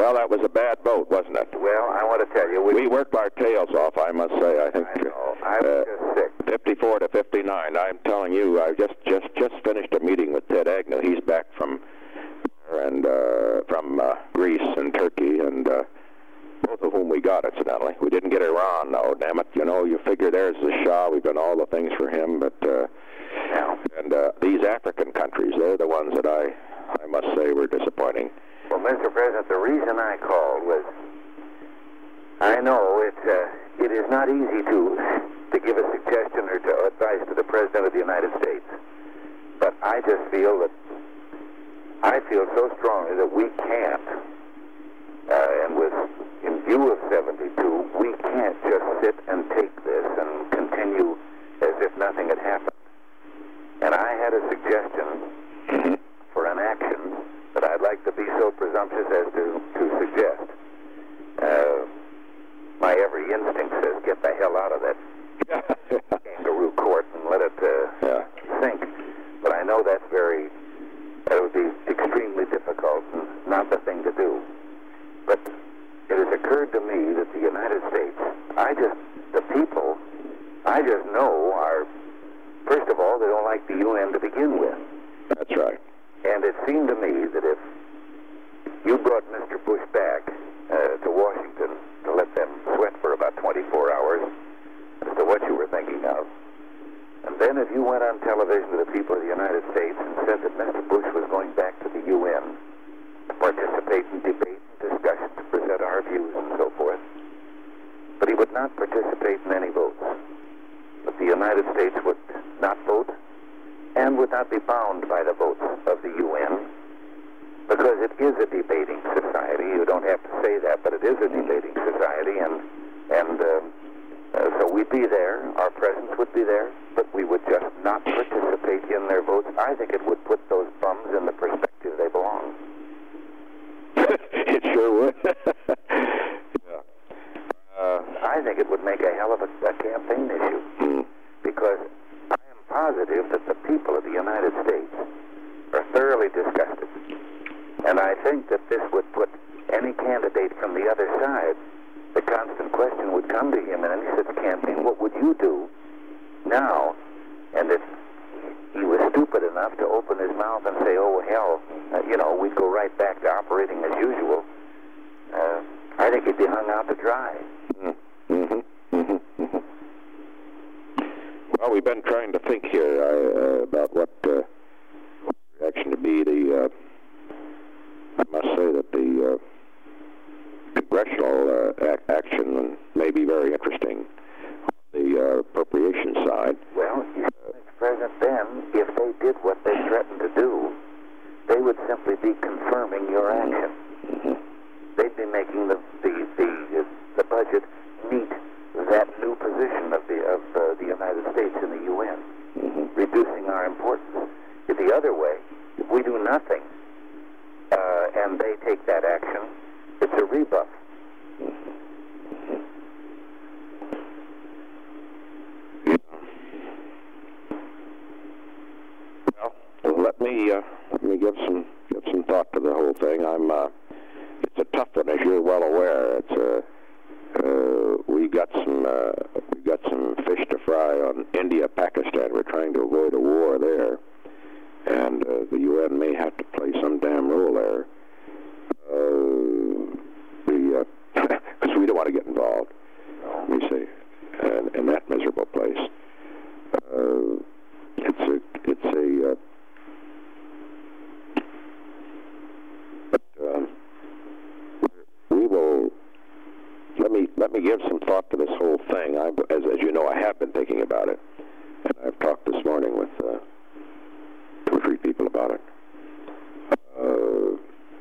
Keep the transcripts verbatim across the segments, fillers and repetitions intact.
Well, that was a bad vote, wasn't it? Well, I want to tell you, we, We worked our tails off, I must say. I think I know. I was uh, just sick. fifty-four to fifty-nine. I'm telling you, I just just just finished a meeting with Ted Agnew. He's back from and uh, from uh, Greece and Turkey, and uh, both of whom we got, incidentally. We didn't get Iran, though. Damn it! You know, you figure there's the Shah. We've done all the things for him, but uh, Yeah. and uh, these African countries, they're the ones that I I must say were disappointing. Well, Mister President, the reason I called was I know it's uh, it is not easy to to give a suggestion or to advice to the President of the United States, but I just feel that I feel so strongly that we can't, uh, and with in view of seventy-two, we can't just sit and take this and continue as if nothing had happened. And I had a suggestion for an action that I'd like to be so presumptuous as to, to suggest. Uh, my every instinct says, get the hell out of that kangaroo court and let it uh, Yeah. sink. But I know that's very, that would be extremely difficult and not the thing to do. But it has occurred to me that the United States, I just, the people, I just know are, first of all, they don't like the U N to begin with. That's right. And it seemed to me that if you brought Mister Bush back uh, to Washington to let them sweat for about twenty-four hours as to what you were thinking of, and then if you went on television to the people of the United States and said that Mister Bush was going back to the U N to participate in debate and discussion, to present our views and so forth, but he would not participate in any votes, that the United States would not vote and would not be bound by the votes of the U N, because it is a debating society. You don't have to say that, but it is a debating society, and and uh, uh, so we'd be there, our presence would be there, but we would just not participate in their votes. I think it would put those bums in the perspective they belong. It sure would. Yeah. Uh, I think it would make a hell of a, a campaign issue, mm. because I am positive that the people of the United States are thoroughly disgusted. And I think that this would put any candidate from the other side, the constant question would come to him in any such campaign, what would you do now? And if he was stupid enough to open his mouth and say, oh, hell, uh, you know, we'd go right back to operating as usual, uh, I think he'd be hung out to dry. Mm-hmm. Mm-hmm. Mm-hmm. Well, we've been trying to think here uh, about what uh, reaction to be. The uh, I must say that the uh, congressional uh, ac- action may be very interesting on the uh, appropriation side. Well, you see, Mister President, then, if they did what they threatened to do, they would simply be confirming your action. Mm-hmm. They'd be making the the the, the budget meet that new position of the of uh, the United States in the U N, Mm-hmm. reducing our importance. If the other way, if we do nothing uh, and they take that action, it's a rebuff. Well, let me uh, let me give some give some thought to the whole thing. I'm uh, it's a tough one, as you're well aware. It's a Uh, we got some uh, we got some fish to fry on India, Pakistan. We're trying to avoid a war there, and uh, the U N may have to play some damn role there. Uh, the because we don't want to get involved. Let me see, in, in that miserable place. Uh, it's a it's a. Uh, but um, we will. Let me let me give some thought to this whole thing. I, as, as you know, I have been thinking about it, and I've talked this morning with uh, two or three people about it. Uh,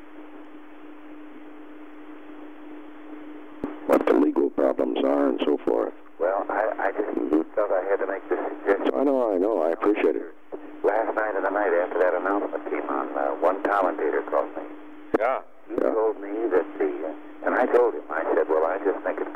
what the legal problems are and so forth. Well, I, I just Mm-hmm. felt I had to make this suggestion. So I know, I know, I appreciate it. Last night and the night after that announcement came on, uh, one commentator called me. Yeah. He Yeah. told me that the, uh, and I told him, I said, well, I just think it's